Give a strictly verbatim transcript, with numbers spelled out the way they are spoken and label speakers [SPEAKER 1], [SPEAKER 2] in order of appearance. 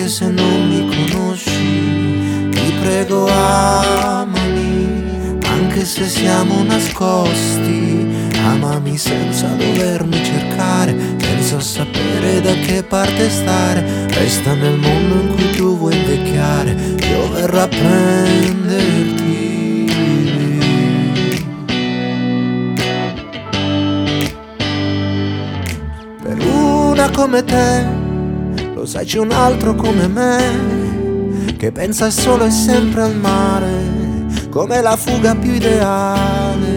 [SPEAKER 1] anche se non mi conosci. Ti prego amami, anche se siamo nascosti. Amami senza dovermi cercare, senza sapere da che parte stare. Resta nel mondo in cui tu vuoi invecchiare, io verrò a prenderti. Per una come te, lo sai c'è un altro come me, che pensa solo e sempre al mare, come la fuga più ideale.